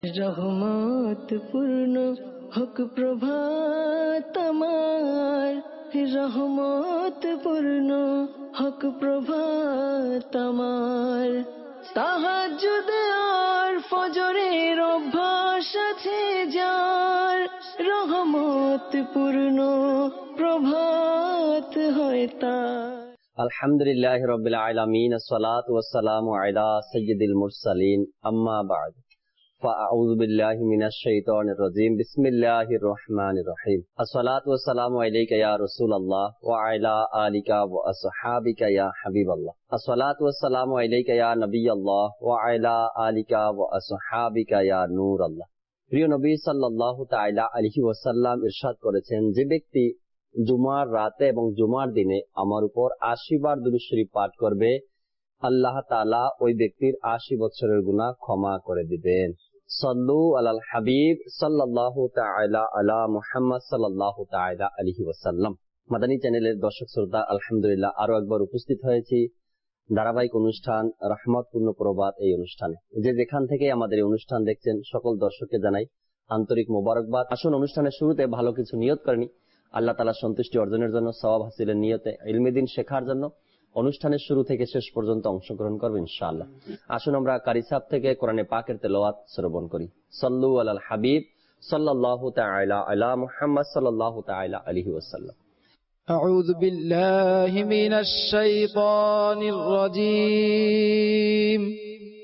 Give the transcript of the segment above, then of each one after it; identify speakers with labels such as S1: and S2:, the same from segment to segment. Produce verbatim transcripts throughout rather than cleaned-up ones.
S1: রহমত পূর্ণ হক প্রভাত আমার, রহমত পূর্ণ হক প্রভাত আমার। তাহাজ্জুদ আর ফজরের অভ্যাস আছে যার, রহমত পূর্ণ প্রভাত হয় তার।
S2: আলহামদুলিল্লাহি রাব্বিল আলামিন, আসসালাতু ওয়াসসালামু আলা সাইয়্যিদিল মুরসালিন, আম্মা বা'দ। ফাআউযু বিল্লাহি মিনাশ শাইতানির রাজীম। বিসমিল্লাহির রহমানির রহিম। আসসালাতু ওয়াসসালামু আলাইকা ইয়া রাসূলুল্লাহ ওয়া আলা আলিকা ওয়া আসহাবিকা ইয়া হাবিবাল্লাহ। আসসালাতু ওয়াসসালামু আলাইকা ইয়া নবিয়াল্লাহ ওয়া আলা আলিকা ওয়া আসহাবিকা ইয়া নূরাল্লাহ। প্রিয় নবী সাল্লাল্লাহু তাআলা আলাইহি ওয়াসাল্লাম ইরশাদ করেছেন, যে ব্যক্তি জুমার রাতে এবং জুমার দিনে আমার উপর আশি বার দুরূদ শরীফ পাঠ করবে, আল্লাহ তাআলা ওই ব্যক্তির আশি বছরের গুনাহ ক্ষমা করে দিবেন। সাল্লু আলাল হাবিব সাল্লাল্লাহু তাআলা আলা মুহাম্মদ সাল্লাল্লাহু তাআলা আলাইহি ওয়াসাল্লাম। মাদানী চ্যানেলের দর্শক শ্রোতা, আলহামদুলিল্লাহ আরো একবার উপস্থিত হয়েছি ধারাবাহিক অনুষ্ঠান রহমতপূর্ণ প্রবাদ এই অনুষ্ঠানে। যে যেখান থেকে আমাদের এই অনুষ্ঠান দেখছেন সকল দর্শককে জানাই আন্তরিক মোবারকবাদ। আসুন অনুষ্ঠানের শুরুতে ভালো কিছু নিয়ত করেনি, আল্লাহ তাআলা সন্তুষ্টি অর্জনের জন্য, সওয়াব হাসিলের নিয়তে, ইলমে দ্বীন শেখার জন্য অনুষ্ঠানের শুরু থেকে শেষ পর্যন্ত অংশগ্রহণ করব ইনশাআল্লাহ। আসুন আমরা কারি সাহেব থেকে কোরআনে পাকের তেলাওয়াত শ্রবণ করি। সাল্লু আলাল হাবিব সাল্লাল্লাহু তাআলা আলা মুহাম্মদ সাল্লাল্লাহু তাআলা আলাইহি ওয়াসাল্লাম।
S3: আউযু বিল্লাহি মিনাশ শাইতানির রাজীম।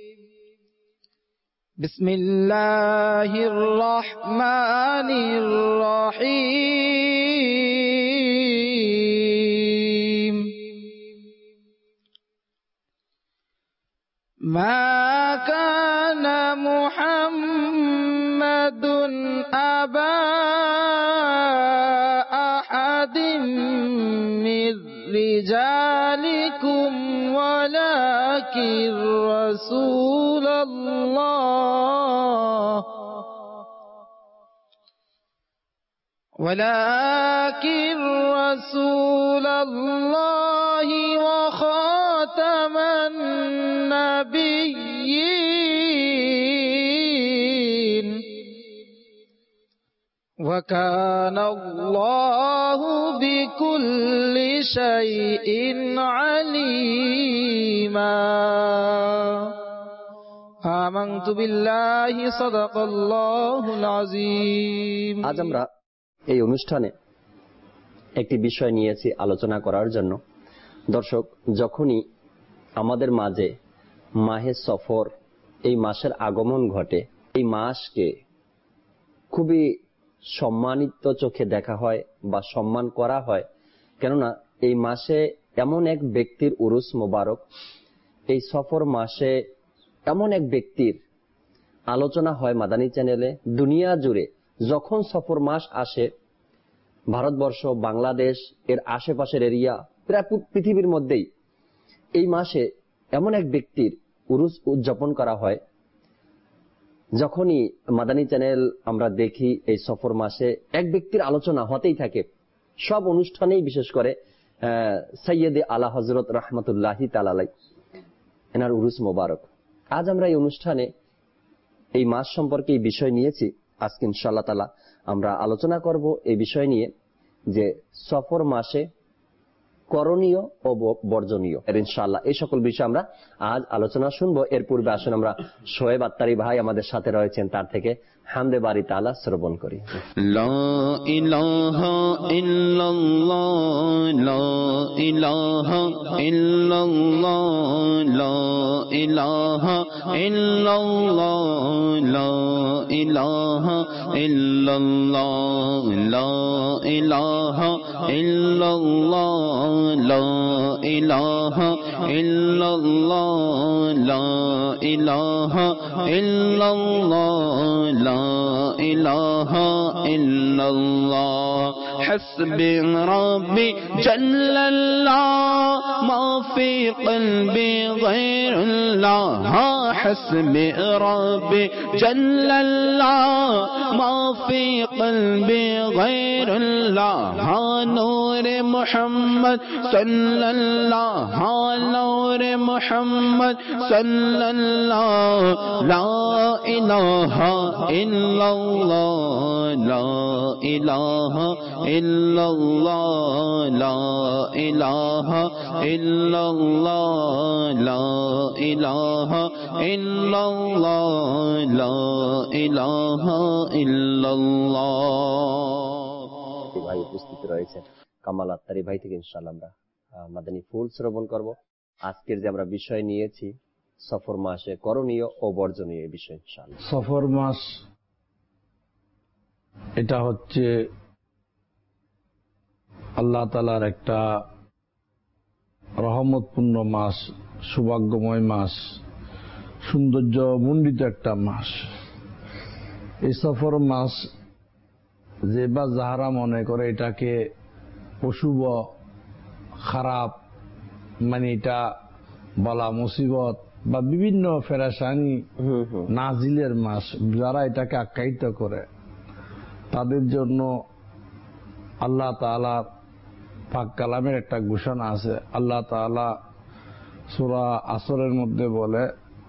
S3: বিসমিল্লাহির রহমানির রহিম। মা কানা মুহাম্মাদুন আবা আহাদিম মির রিজালিকুম ওয়ালাকির রাসূলুল্লাহ ওয়ালাকির রাসূলুল্লাহি ওয়া খাতামান নাবিয়্যিন ওয়া কানা আল্লাহু বিকুল্লি শাইইন আলীমা। আমানতু বিল্লাহি সাদাকাল্লাহুল আযীম।
S2: আজ আমরা এই অনুষ্ঠানে একটি বিষয় নিয়েছি আলোচনা করার জন্য। দর্শক, যখনই আমাদের মাঝে মাহে সফর এই মাসের আগমন ঘটে, এই মাসকে খুবই সম্মানিত চোখে দেখা হয় বা সম্মান করা হয়, কেননা এই মাসে এমন এক ব্যক্তির উরুস মোবারক, এই সফর মাসে এমন এক ব্যক্তির আলোচনা হয় মাদানী চ্যানেলে। দুনিয়া জুড়ে যখন সফর মাস আসে, ভারতবর্ষ, বাংলাদেশ, এর আশেপাশের এরিয়া, প্রায় পৃথিবীর মধ্যেই এই মাসে এমন এক ব্যক্তির উরুস উদযাপন করা হয়। যখনই মাদানী চ্যানেল আমরা দেখি, এই সফর মাসে এক ব্যক্তির আলোচনা হতেই থাকে। সব অনুষ্ঠানেই বিশেষ করে সৈয়দে আলা হযরত রাহমাতুল্লাহি তাআলা আলাইহি এনার উরুস মোবারক। আজ আমরা এই অনুষ্ঠানে এই মাস সম্পর্কে এই বিষয় নিয়েছি। আজকে ইনশাআল্লাহ তাআলা আমরা আলোচনা করব এই বিষয় নিয়ে, যে সফর মাসে করণীয় ও বর্জনীয়। ইনশাআল্লাহ এই সকল বিষয় আমরা আজ আলোচনা শুনবো। এর পূর্বে আসুন আমরা শোয়েব আত্তারি ভাই আমাদের সাথে রয়েছেন, তার থেকে হামদে বারি তাআলা শ্রবণ করি।
S4: লা ইলাহা ইল্লাল্লাহ লা ইলাহা ইল্লাল্লাহ লা ইলাহা ইল্লাল্লাহ লা ইলাহা ইল্লাল্লাহ লা ইলাহা ইল্লাল্লাহ লা ইলাহা ইল্লাল্লাহ লা ইলাহা ইল্লাল্লাহ লা ইলাহা ইল্লাল্লাহ حسبي ربي جل الله ما في قلبي غير الله حسبي ربي جل الله ما في قلبي غير الله نور محمد صلى الله نور محمد صلى الله لا إله إلا الله لا إله إلا الله لا إله إلا الله لا إله إلا الله لا إله إلا الله
S2: ভাই উপস্থিত রয়েছেন কামাল আত্তারি ভাই থেকে ইনশাআল্লাহ আমরা মাদানী ফুল শ্রবণ করব। আজকের যে আমরা বিষয় নিয়েছি সফর মাসে করণীয় ও বর্জনীয় এই বিষয় ইনশাআল্লাহ।
S5: সফর মাস এটা হচ্ছে আল্লাহ তাআলার একটা রহমতপূর্ণ মাস, সৌভাগ্যময় মাস, সৌন্দর্য মণ্ডিত একটা মাস। এই সফর মাস যে বা যাহারা মনে করে এটাকে অশুভ, খারাপ, মানে এটা বলা মুসিবত বা বিভিন্ন ফেরেশানি নাজিলের মাস, যারা এটাকে আখ্যায়িত করে তাদের জন্য আল্লাহ তাআলার পাক কালামের একটা ঘোষণা আছে। আল্লাহ তাআলা সূরা আসরের মধ্যে বলে,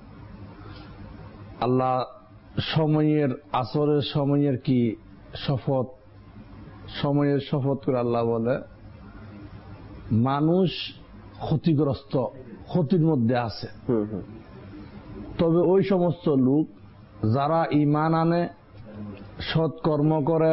S5: আল্লাহ সময়ের, আসরের সময়ের কি শপথ, সময়ের শপথ করে আল্লাহ বলে মানুষ ক্ষতিগ্রস্ত, ক্ষতির মধ্যে আছে। তবে ওই সমস্ত লোক যারা ঈমান আনে, সৎ কর্ম করে,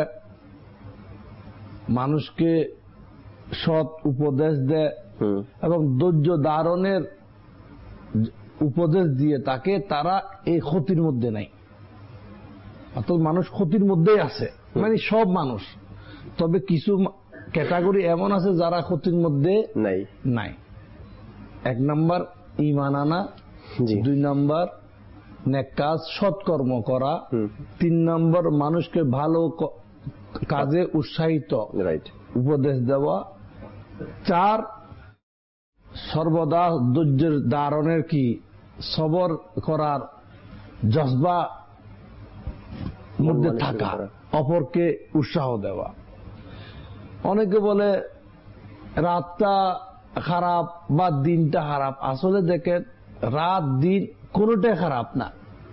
S5: মানুষকে সৎ উপদেশ দেয় এবং ধৈর্য ধারণের উপদেশ দিয়ে তাকে, তারা এই ক্ষতির মধ্যে নাই। অর্থাৎ মানুষ ক্ষতির মধ্যেই আছে, মানে সব মানুষ। তবে কিছু ক্যাটাগরি এমন আছে যারা ক্ষতির মধ্যে নাই নাই এক নম্বর ঈমান আনা, দুই নম্বর নেক কাজ সৎকর্ম করা, তিন নম্বর মানুষকে ভালো কাজে উৎসাহিত উপদেশ দেওয়া, চার সর্বদা ধৈর্যের ধারণের কি সবর করার জজবা মধ্যে থাকা, অপরকে উৎসাহ দেওয়া। অনেকে বলে রাতটা খারাপ বা দিনটা খারাপ। আসলে দেখেন রাত দিন কোনোটাই খারাপ না,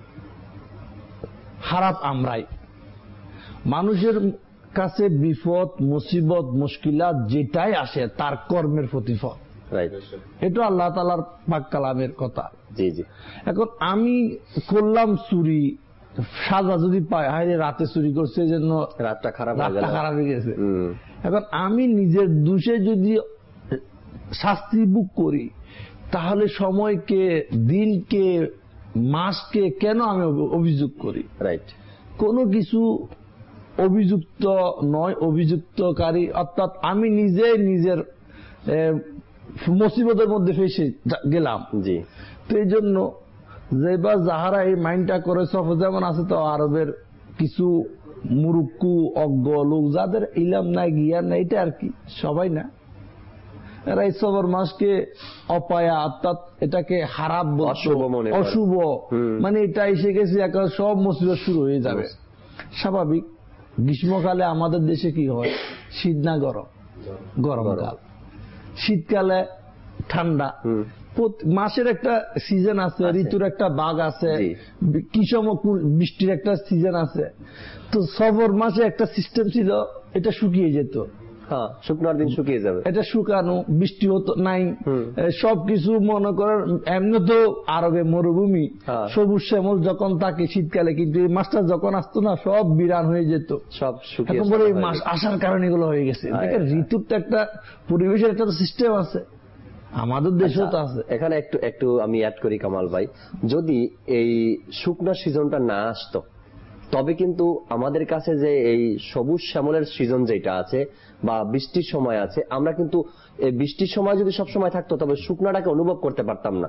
S5: খারাপ আমরাই। মানুষের কাছে বিপদ, মুসিবত, মুশকিলাত যেটাই আসে তার কর্মের প্রতিফল। এটা আল্লাহ তাআলার পাক কালামের কথা।
S2: জি জি।
S5: এখন আমি করলাম চুরি, সাজা যদি পাই, হায় রাতে চুরি করছে জন্য
S2: রাতটা খারাপ
S5: রাতটা খারাপ হয়ে গেছে। এখন আমি নিজের দোষে যদি শাস্তি ভোগ করি, তাহলে সময়কে, দিনকে, মাসকে কেন আমি অভিযোগ করি? রাইট। কোনো কিছু অভিযুক্ত নয়, অভিযুক্তকারী, অর্থাৎ আমি নিজে নিজের মুসিবতের মধ্যে ফেসে গেলাম। জি। তো এই জন্য যে বা যাহারা এই মাইন্ডটা করে, সফর যেমন আছে তো আরবের কিছু মুরুক্কু অজ্ঞ লোক যাদের ইলাম নাই, জ্ঞান নাই, এটা আর কি সবাই না, এরা এই সফর মাসকে অপায়া, অর্থাৎ এটাকে খারাপ, অশুভ, মানে এটা এসে গেছে এখন সব মুসিবত শুরু হয়ে যাবে। স্বাভাবিক। গ্রীষ্মকালে আমাদের দেশে কি হয়, শীত না গরম, গরমকাল, শীতকালে ঠান্ডা, মাসের একটা সিজন আছে, ঋতুর একটা ভাগ আছে, কি সময় বৃষ্টির একটা সিজন আছে। তো সফর মাসে একটা সিস্টেম ছিল, এটা শুকিয়ে যেত, শুকনার দিন শুকিয়ে যাবে, এটা শুকানো, বৃষ্টি হতো নাই, সবকিছু মনে করেন। এমনি তো আরবে মরুভূমি, সবুজ শ্যামল যখন থাকে শীতকালে, কিন্তু এই মাসটা যখন আসতো না সব বিরান হয়ে যেত, সব শুকিয়ে। এখন বলে এই মাস আসার কারণে এগুলো হয়ে গেছে। ঋতুর তো একটা, পরিবেশের একটা সিস্টেম আছে, আমাদের দেশেও তো আছে।
S2: এখানে একটু একটু আমি অ্যাড করি কামাল ভাই, যদি এই শুকনা সিজনটা না আসতো, তবে কিন্তু আমাদের কাছে যে এই সবুজ শ্যামলের সিজন যেটা আছে বা বৃষ্টির সময় আছে, আমরা কিন্তু এই বৃষ্টির সময় যদি সব সময় থাকতো তবে শুকনাটাকে অনুভব করতে পারতাম না।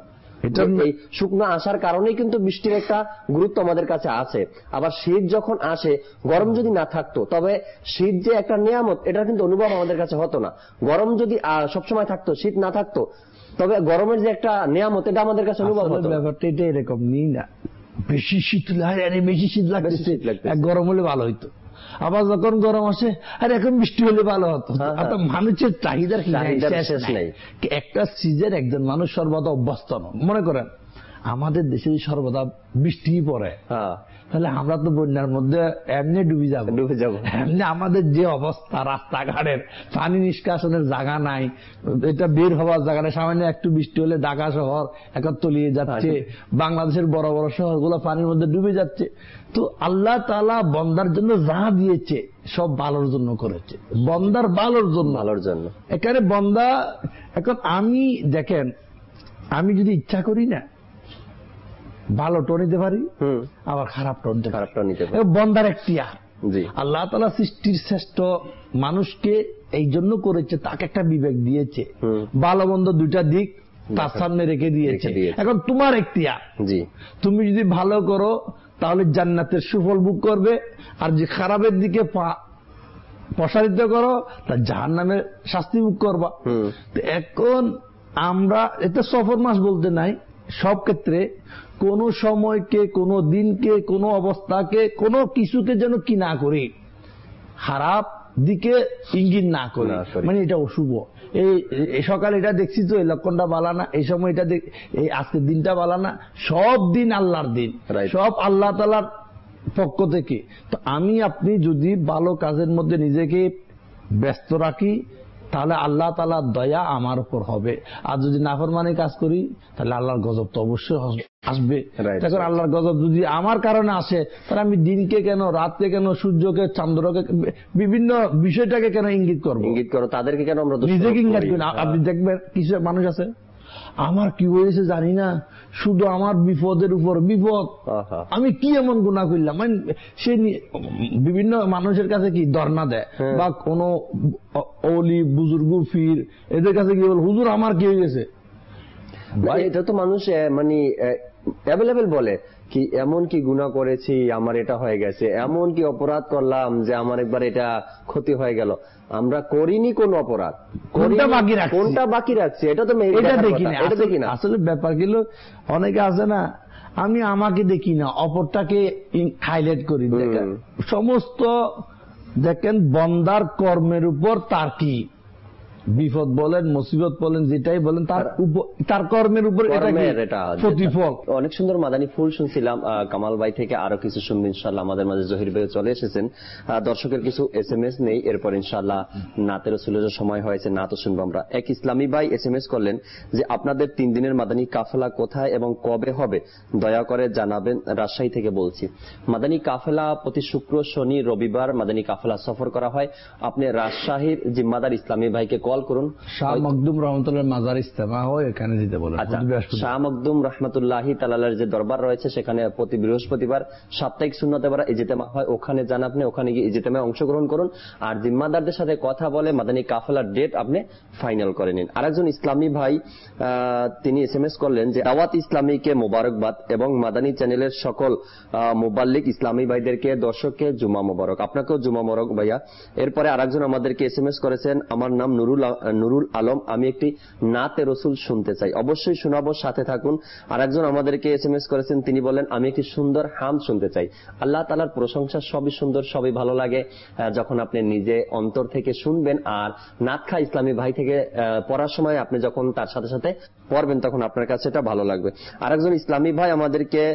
S2: এই শুকনো আসার কারণেই কিন্তু বৃষ্টির একটা গুরুত্ব আমাদের কাছে আছে। আবার শীত যখন আসে, গরম যদি না থাকতো তবে শীত যে একটা নিয়ামত এটার কিন্তু অনুভব আমাদের কাছে হতো না। গরম যদি সবসময় থাকতো, শীত না থাকতো, তবে গরমের যে একটা নিয়ামত এটা আমাদের কাছে অনুভব হতো।
S5: ব্যাপারটা এটা এরকম নেই না, বেশি শীত লাগে, বেশি শীত লাগতেছে, গরম হলে ভালো হইতো। আবার যখন গরম আসে আর এখন বৃষ্টি হলে ভালো হতো। আপনার মানুষের চাহিদার শেষ নেই। একটা সিজন একজন মানুষ সর্বদা অভ্যস্ত নয়। মনে করেন আমাদের দেশে সর্বদা বৃষ্টি পড়ে, তাহলে আমরা তো বন্যার মধ্যে এমনি ডুবে যাবো ডুবে যাবো এমনি আমাদের যে অবস্থা, রাস্তাঘাটের পানি নিষ্কাশনের জায়গা নাই, এটা বের হওয়ার জায়গা নেই। সামান্য একটু বৃষ্টি হলে ঢাকা শহর এখন তলিয়ে যাচ্ছে, বাংলাদেশের বড় বড় শহরগুলো পানির মধ্যে ডুবে যাচ্ছে। তো আল্লাহ তাআলা বন্দার জন্য যা দিয়েছে সব ভালোর জন্য করেছে, বন্দার ভালোর জন্য ভালোর জন্য এখানে বন্দা। এখন আমি দেখেন, আমি যদি ইচ্ছা করি না ভালো টো নিতে পারি, আবার খারাপ টো নিতে খারাপ টো নিতে পারি। বন্দার এখতিয়ার। আল্লাহ তাআলা সৃষ্টির শ্রেষ্ঠ মানুষকে এই জন্য করেছে, তাকে একটা বিবেক দিয়েছে, ভালো মন্দ দুইটা দিক তার সামনে রেখে দিয়েছে। এখন তোমার এখতিয়ার, জি তুমি যদি ভালো করো তাহলে জান্নাতের সুফল ভোগ করবে, আর যে খারাপের দিকে প্রসারিত করো তার জাহান্নামের শাস্তি ভোগ করবা। এখন আমরা এটা সফর মাস বলতে নাই, সব ক্ষেত্রে কোন সময়কে, কোন দিনকে, কোন অবস্থাকে, কোন কিছুকে যেন কি না করি, খারাপ দিকে ইঙ্গিত না করি, মানে এটা অশুভ। এই সকালে এটা দেখছি তো এই লক্ষণটা বালা না, এই সময় এটা এই আজকের দিনটা বালা না। সব দিন আল্লাহর দিন, সব আল্লাহ তাআলার পক্ষ থেকে। তো আমি আপনি যদি ভালো কাজের মধ্যে নিজেকে ব্যস্ত রাখি তাহলে আল্লাহ তাআলার দয়া আমার উপর হবে। আর যদি নাফরমানি কাজ করি তাহলে আল্লাহর গজব তো অবশ্যই আসবে। তখন আল্লাহর গজব যদি আমার কারণে আসে তাহলে আমি দিনকে কেন, রাতকে কেন, সূর্যকে, চন্দ্রকে, বিভিন্ন বিষয়টাকে কেন ইঙ্গিত করবো? ইঙ্গিত করো তাদেরকে কেন আমরা নিজেকে ইঙ্গিত করি? আপনি দেখবেন কিছু মানুষ আছে, আমার কি হয়েছে জানি না, শুধু আমার বিপদের উপর বিপদ, আমি কি এমন গুনাহ করলাম। মানে সে বিভিন্ন মানুষের কাছে কি ধর্ণা দেয়, বা কোন ওলি বুজুর্গ ফির এদের কাছে কি বল, হুজুর আমার কি হয়ে গেছে। এটা তো মানুষ মানে অ্যাভেলেবেল বলে কি এমন কি গুনাহ করেছি আমার এটা হয়ে গেছে, এমন কি অপরাধ করলাম যে আমার একবার এটা ক্ষতি হয়ে গেল। আমরা করিনি কোন অপরাধ, কোনটা বাকি রাখছি, কোনটা বাকি রাখছি এটা তো এটা দেখি না, এটা দেখি না। আসলে ব্যাপার গুলো অনেকে আছে না, আমি আমাকে দেখি না, অপরটাকে হাইলাইট করি। দেখেন সমস্ত দেখেন বন্দার কর্মের উপর তার কি বিপদ বলেন, মুসিবত বলেন, যেটাই বলেন, তার তার কর্মের উপর এটা প্রতিফল। অনেক সুন্দর মাদানী ফুল শুনছিলাম কামাল ভাই থেকে। আরো কিছু শুনবেন ইনশাআল্লাহ। আমাদের মাঝে জহির ভাই চলে এসেছেন। দর্শকের কিছু এস এম এস নেই, এরপর ইনশাআল্লাহ নাতে রাসূলের সময় হয়েছে, না তো শুনবো আমরা। এক ইসলামী ভাই এস এম এস করলেন যে আপনাদের তিন দিনের মাদানী কাফেলা কোথায় এবং কবে হবে দয়া করে জানাবেন, রাজশাহী থেকে বলছি। মাদানী কাফেলা প্রতি শুক্র, শনি, রবিবার মাদানী কাফেলা সফর করা হয়। আপনি রাজশাহীর জিম্মাদার ইসলামী ভাইকে কল করুন, শাহ মখদুম রহমতুল্লাহ মাজার ইস্তেমা হয়, এখানে দিতে বলেন। শাহ মখদুম রহমতুল্লাহি তাআলার যে দরবার রয়েছে সেখানে প্রতি বৃহস্পতিবার সাপ্তাহিক সুন্নতে বারা ইজতেমা হয়, ওখানে যান আপনি, ওখানে গিয়ে ইজতেমায় অংশগ্রহণ করুন। আর জিম্মাদারদের সাথে কথা বলে মাদানী কাফেলার ডেট আপনি ফাইনাল করে নিন। আরেকজন ইসলামী ভাই তিনি এস এম এস করলেন যে দাওয়াত ইসলামীকে মোবারকবাদ এবং মাদানী চ্যানেলের সকল মুবাল্লিগ ইসলামী ভাইদেরকে, দর্শককে জুমা মোবারক। আপনাকেও জুমা মোবারক ভাইয়া। এরপরে আরেকজন আমাদেরকে এস এম এস করেছেন, আমার নাম নুরুল নুরুল আলম, আমি একটি নাতে রসুল শুনতে চাই, অবশ্যই শোনাবো, সাথে থাকুন। আর একজন আমাদেরকে এস এম এস করেছেন, তিনি বলেন আমি একটি সুন্দর হাম শুনতে চাই। আল্লাহ তাআলার প্রশংসা সবই সুন্দর, সবই ভালো লাগে যখন আপনি নিজে অন্তর থেকে শুনবেন। আর নাতখা ইসলামী ভাই থেকে পড়ার সময় আপনি যখন তার সাথে সাথে পড়বেন তখন আপনার কাছে এটা ভালো লাগবে। আর একজন ইসলামী ভাই আমাদেরকে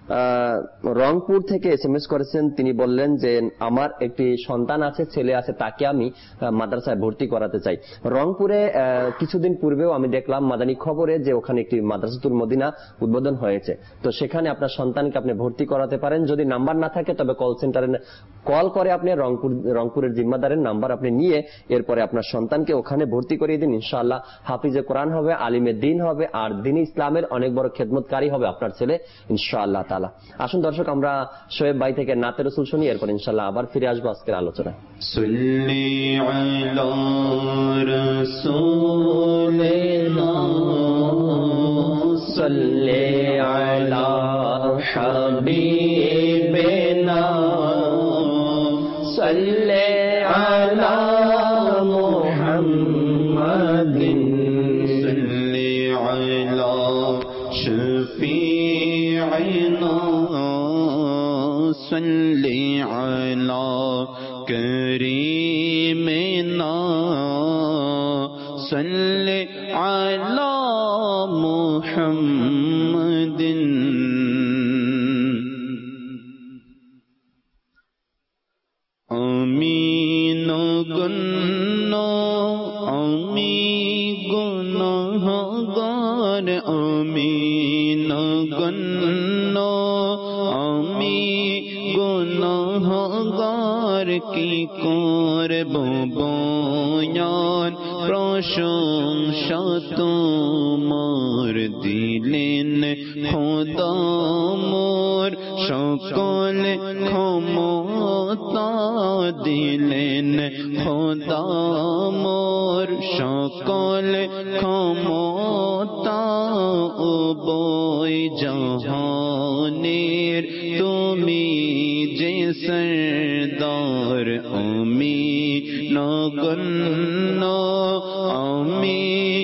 S5: রংপুর থেকে এস এম এস করেছেন, তিনি বললেন যে আমার একটি সন্তান আছে, ছেলে আছে, তাকে আমি মাদ্রাসায় ভর্তি করাতে চাই। রংপুরে কিছুদিন পূর্বেও আমি দেখলাম মাদানী খবরে যে ওখানে একটি মাদ্রাসাতুল মদিনা উদ্বোধন হয়েছে। তো সেখানে আপনার সন্তানকে আপনি ভর্তি করাতে পারেন। যদি নাম্বার না থাকে তবে কল সেন্টারে কল করে আপনি রংপুর রংপুরের জিম্মাদারের নাম্বার আপনি নিয়ে এরপরে আপনার সন্তানকে ওখানে ভর্তি করিয়ে দিন। ইনশাআল্লাহ হাফিজে কোরআন হবে, আলিমে দ্বীন হবে, আর দ্বীন ইসলামের অনেক বড় খেদমতকারী হবে আপনার ছেলে ইনশাআল্লাহ তাআলা। আসুন দর্শক আমরা শোয়েব ভাই থেকে নাতে রাসূল শুনি, এরপর ইনশাআল্লাহ আবার ফিরে আসবো আজকের আলোচনায়।
S4: সাল্লি আলা রাসূলিনা
S2: সাল্লি আলা হাবিবিনা সাল্লি আলা মুহাম্মাদিন
S4: সাল্লি আলা শফিঈনা সাল্লি আলা করিমিনা সাল্লি আলা মুহাম্মাদিন। আমি নগণ্য আমি গুনাহগার আমি নগণ্য আমি গুনাহগার কি করব বয়ান প্রশংসা তোমার দিলেন খোদা মোর সকল ক্ষমতা দিলেন খোদা মোর সকল ক্ষমতা উভয় জাহানের তুমি যে সরদার আমি নগণ্য আমি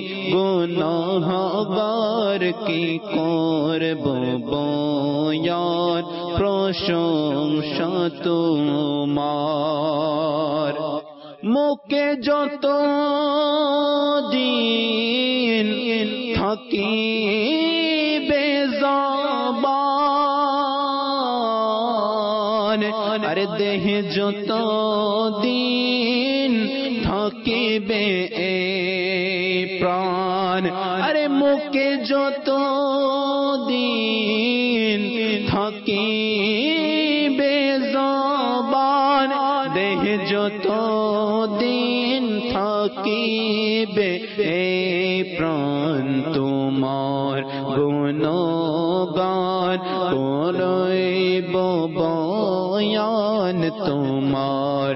S4: গুনাহগার কি করব বয়ান প্রশংসা তোমার। মুখে যত দিন থাকি বেজবান আরে দেহে যত দিন থাকিবে এ প্রাণ আরে মুখে যত দিন থাকিবে জবান দেহে যত দিন থাকিবে এ প্রাণ তোমার গুণগান করইব বয়ান তোমার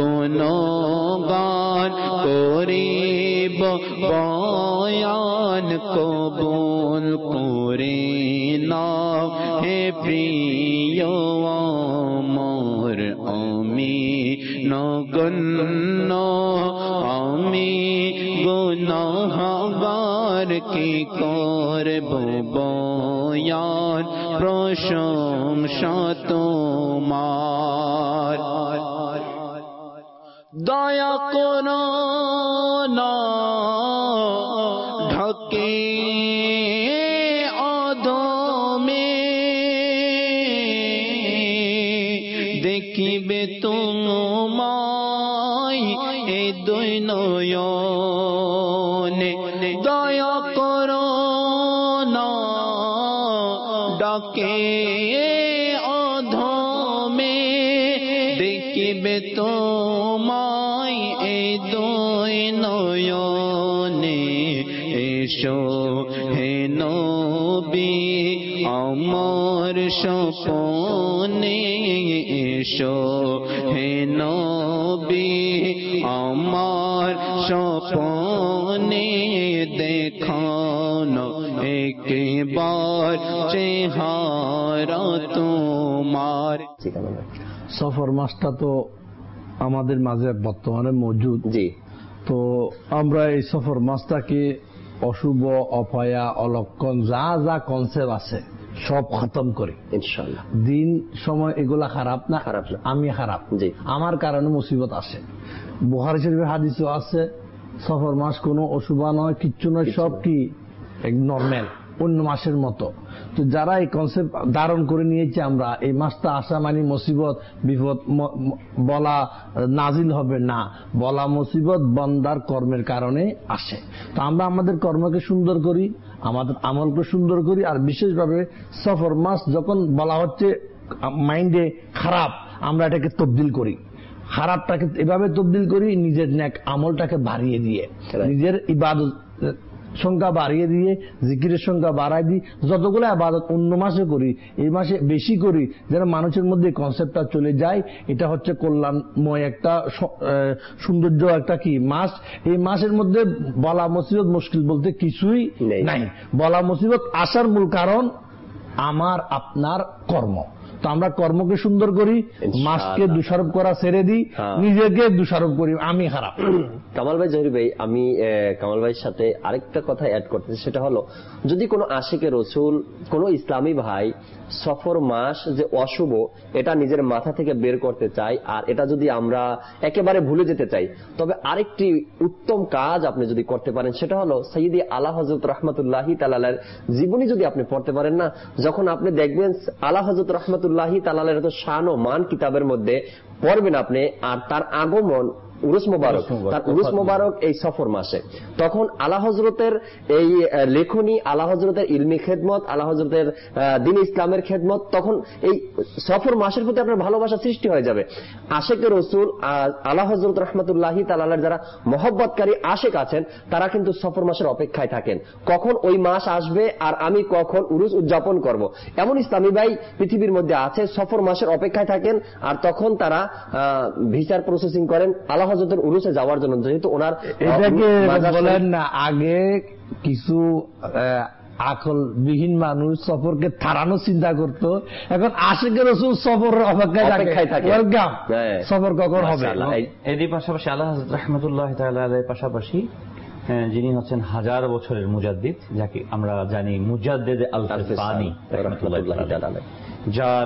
S4: গুণগান করিব বয়ান কবুল করে নাও হে প্রিয় আমার আমি নগণ্য আমি গুনাহগার কি করব বয়ান প্রশংসা তোমার। দয়া করো না ঢাকে অধমে দেখিবে তোমায় এ দুই নয়নে দয়া করো না ডাকে অধমে দেখিবে তোমায় এ দুই নয়নে এসো হে নবী আমার স্বপনে এসো হে নবী আমার স্বপনে দেখানো একবার চেহারা তোমার।
S5: সফর মাসটা তো আমাদের মাঝে বর্তমানে মজুদ, জি। তো আমরা এই সফর মাসটাকে অশুভ, অপয়া, অলক্ষণ যা যা কনসেপ্ট আছে সব খতম করি ইনশাআল্লাহ। দিন সময় এগুলা খারাপ না, খারাপ না, আমি খারাপ, জি। আমার কারণে মুসিবত আসে। বুখারী শরীফের হাদিসও আছে সফর মাস কোনো অশুভ নয়, কিচ্ছু নয়, সব কি নরমাল অন্য মাসের মতো। তো যারা এই কনসেপ্ট ধারণ করে নিয়েছে, আমরা এই মাসটা আসা মানে মুসিবত বিপদ বলা নাজিল হবে না, বলা মুসিবত বান্দার কর্মের কারণে আসে। তো আমরা আমাদের কর্মকে সুন্দর করি, আমাদের আমলকে সুন্দর করি, আর বিশেষভাবে সফর মাস যখন বলা হচ্ছে মাইন্ডে খারাপ, আমরা এটাকে তবদিল করি, খারাপটাকে এভাবে তবদিল করি নিজের নেক আমলটাকে বাড়িয়ে দিয়ে, নিজের ইবাদত সংখ্যা বাড়িয়ে দিয়ে, জিকিরের সংখ্যা বাড়াই দিই, যতগুলো ইবাদত অন্য মাসে করি এই মাসে বেশি করি, যেন মানুষের মধ্যে কনসেপ্টটা চলে যায় এটা হচ্ছে কল্যাণময় একটা সৌন্দর্য একটা কি মাস। এই মাসের মধ্যে বলা মুসিবত মুশকিল বলতে কিছুই নাই। বলা মুসিবত আসার মূল কারণ আমার আপনার কর্ম। তো আমরা কর্মকে সুন্দর করি, মাসকে দোষারোপ করা ছেড়ে দিই, নিজেকে দোষারোপ করি আমি খারাপ।
S2: কামাল ভাই, জহির ভাই, আমি কামাল ভাইয়ের সাথে আরেকটা কথা অ্যাড করতেছি, সেটা হলো যদি কোনো আশিকে রসুল, কোনো ইসলামী ভাই সফর মাস যে অশুভ এটা নিজের মাথা থেকে বের করতে চাই, আর এটা যদি আমরা একেবারে ভুলে যেতে চাই, তবে আরেকটি উত্তম কাজ আপনি যদি করতে পারেন সেটা হলো সাইয়্যিদি আলা হযরত রাহমাতুল্লাহি তাআলার জীবনী যদি আপনি পড়তে পারেন না, যখন আপনি দেখবেন আলা হযরত রাহমাতুল্লাহি তাআলার এত শান ও মান কিতাবের মধ্যে পড়বেন আপনি, আর তার আগমন উরুস মোবারক, তার উরুস মোবারক এই সফর মাসে, তখন আলা হযরতের এই লেখনী, আলা হযরতের ইলমি খেদমত, আলা হযরতের দ্বীন ইসলামের খেদমত, তখন এই সফর মাসের প্রতি আপনার ভালোবাসা সৃষ্টি হয়ে যাবে। আশেকে রসুল আলা হযরত রাহমাতুল্লাহি তাআলার যারা মহব্বতকারী আশেক আছেন তারা কিন্তু সফর মাসের অপেক্ষায় থাকেন, কখন ওই মাস আসবে আর আমি কখন উরুস উদযাপন করব। এমন ইসলামী ভাই পৃথিবীর মধ্যে আছে, সফর মাসের অপেক্ষায় থাকেন, আর তখন তারা ভিসার প্রসেসিং করেন আলা হযরতের উরুসে যাওয়ার জন্য, যেহেতু ওনার
S5: এটাকে বলেন না আগে কিছু আকল বিহীন মানুষ সফরকে থারানো চিন্তা করত, এখন আশিকে রাসূল সফর অপেক্ষায় থাকে, ওয়েলকাম সফর কখন হবে।
S6: এরই পাশাপাশি আলা হযরত রাহমাতুল্লাহি তাআলা আলাইহির পাশাপাশি যিনি হচ্ছেন হাজার বছরের মুজাদ্দিদ, যাকে আমরা জানি মুজাদ্দিদ আল-ফানি রাহমাতুল্লাহি তাআলা, যার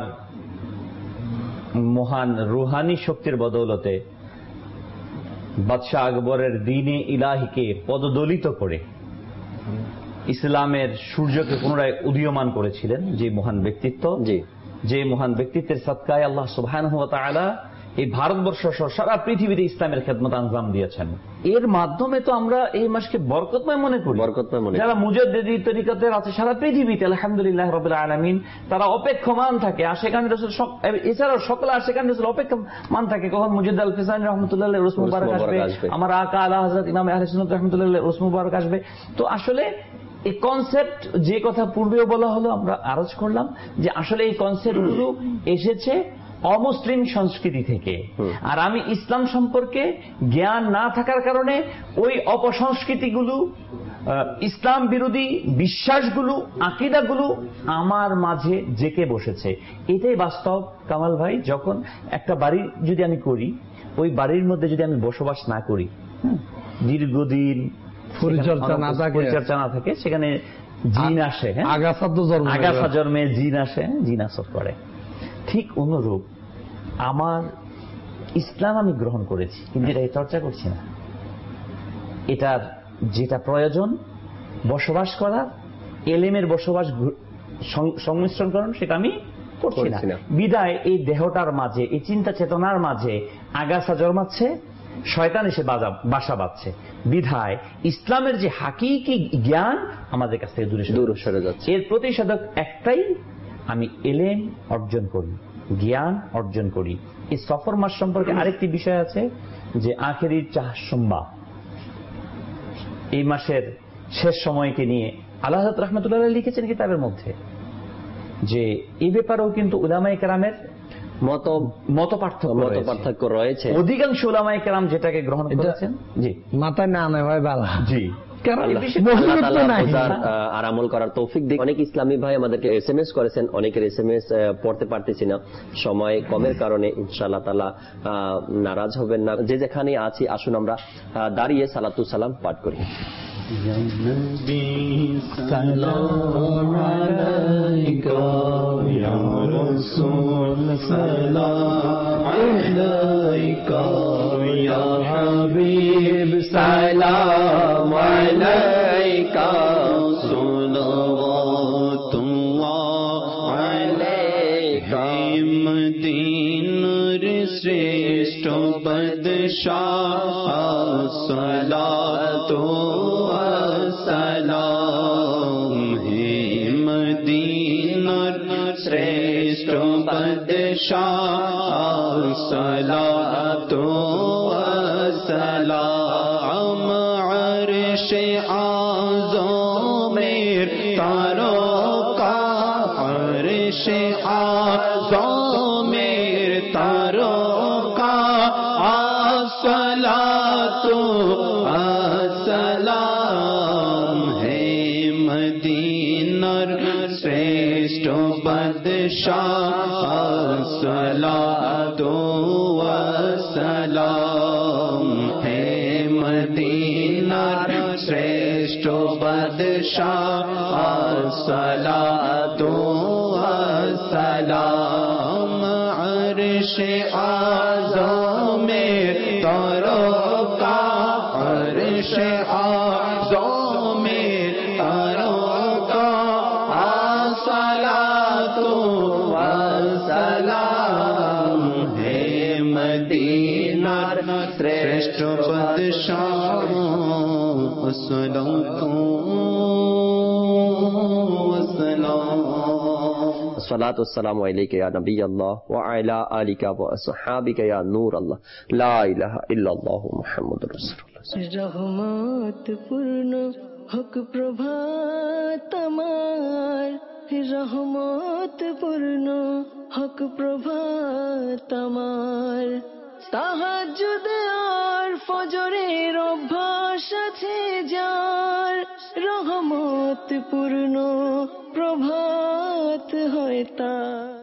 S6: মহান রুহানি শক্তির বদৌলতে বাদশাহ আকবরের দ্বীনে ইলাহিকে পদদলিত করে ইসলামের সূর্যকে পুনরায় উদীয়মান করেছিলেন, যে মহান ব্যক্তিত্ব, যে মহান ব্যক্তিত্বের সদকায় আল্লাহ সুবহানাহু ওয়া তাআলা এই ভারতবর্ষ সহ সারা পৃথিবীতে ইসলামের খেদমত আঞ্জাম দিয়েছেন। এর মাধ্যমে তো আমরা এই মাসকে বরকতময় মনে করি। বরকতময় মনে যারা মুজাদ্দিদি তরিকতের আছে সারা পৃথিবীতে আলহামদুলিল্লাহ রাব্বিল আলামিন, তারা অপেক্ষমান থাকে আশিকান রাসূল, এছাড়াও সকল আশিকান রাসূল অপেক্ষমান থাকে কখন মুজাদ্দিদ আল ফিসানি রাহমাতুল্লাহ আলাইহি রুস মুবারক আসবে, আমার আকা আলা হযরত ইমাম আহলে সুন্নাত রাহমাতুল্লাহ আলাইহি রুস মুবারক আসবে। তো আসলে এই কনসেপ্ট যে কথা পূর্বেও বলা হলো, আমরা আরজ করলাম যে আসলে এই কনসেপ্টগুলো এসেছে অমুসলিম সংস্কৃতি থেকে, আর আমি ইসলাম সম্পর্কে জ্ঞান না থাকার কারণে ওই অপসংস্কৃতিগুলো, ইসলাম বিরোধী বিশ্বাসগুলো, আকীদাগুলো আমার মাঝে জেকে বসেছে। এটাই বাস্তব কামাল ভাই। যখন একটা বাড়ি যদি আমি করি, ওই বাড়ির মধ্যে যদি আমি বসবাস না করি, দীর্ঘদিন পরিচর্যা না থাকে, পরিচর্যা না থাকে, সেখানে জিন আসে, আগাছা তো জন্মে, আগাছা জন্মে জিন আসে, জিন আসর করে। ঠিক অনুরূপ আমার ইসলাম আমি গ্রহণ করেছি, কিন্তু এটা চর্চা করছি না। এটার যেটা প্রয়োজন বসবাস করার, এলেমের বসবাস সংমিশ্রণ করেন, সেটা আমি করছি না। বিদায় এই দেহটার মাঝে, এই চিন্তা চেতনার মাঝে আগাছা জন্মাচ্ছে, শয়তান এসে বাসা বাঁধছে। বিধায় ইসলামের যে হাকিকি জ্ঞান আমাদের কাছ থেকে দূরে দূরে সরে যাচ্ছে। এর প্রতিষেধক একটাই, আমি এলেম অর্জন করি, জ্ঞান অর্জন করি। এই সফর মাস সম্পর্কে আরেকটি বিষয় আছে যে আখেরি চাহসম্বা, এই মাসের শেষ সময়কে নিয়ে আল্লাহ রাহমাতুল্লাহ লিখেছেন কিতাবের মধ্যে, যে এই ব্যাপারেও কিন্তু উলামায়ে কেরামের মত মত পার্থক্য রয়েছে। অধিকাংশ উলামায়ে কেরাম যেটাকে গ্রহণ করেছেন, জি
S5: মাথায় না নেয় ভাই বালা, জি
S2: আর আমল করার তৌফিক দিক। অনেক ইসলামী ভাই আমাদেরকে এস এম এস করেছেন, অনেকের এস এম এস পড়তে পারতেছি না সময় কমের কারণে। ইনশাআল্লাহ তাআলা নারাজ হবেন না। যে যেখানে আছি আসুন আমরা দাঁড়িয়ে সালাতু সালাম পাঠ করি।
S4: Ya Nabi salam alayka, Ya Rasul salam alayka, Ya Habib salam alayka, salawatullah alayka, Madinur shreshth badshah salatu श्रेष्ठ बदशाह सलातो सलाम अर्श आज़म तारोका अस्सलातु अस्सलाम है मदीनार श्रेष्ठ बादशाह अस्सलातु अस्सलाम है मदीनार श्रेष्ठ बादशाह अस्सलातु अस्सलाम अर्शे आज़म में तारोका अर्शे आज़म में तारोका अस्सलातु अस्सलाम है मदीनार श्रेष्ठ बादशाह अस्सलातु अस्सलाम
S2: अस्सलातु वस्सलामु अलैका या नबी अल्लाह व अला आलिका व अस्हाबिका या नूर अल्लाह ला इलाहा इल्लल्लाह मुहम्मदुर रसूलुल्लाह।
S1: रहमत पूर्ण हक प्रभात আমার, रहमत पूर्ण हक प्रभात আমার। তাহাজ্জুদ আর ফজরের অভ্যাস আছে যার, রহমত পূর্ণ প্রভাত হয় তার।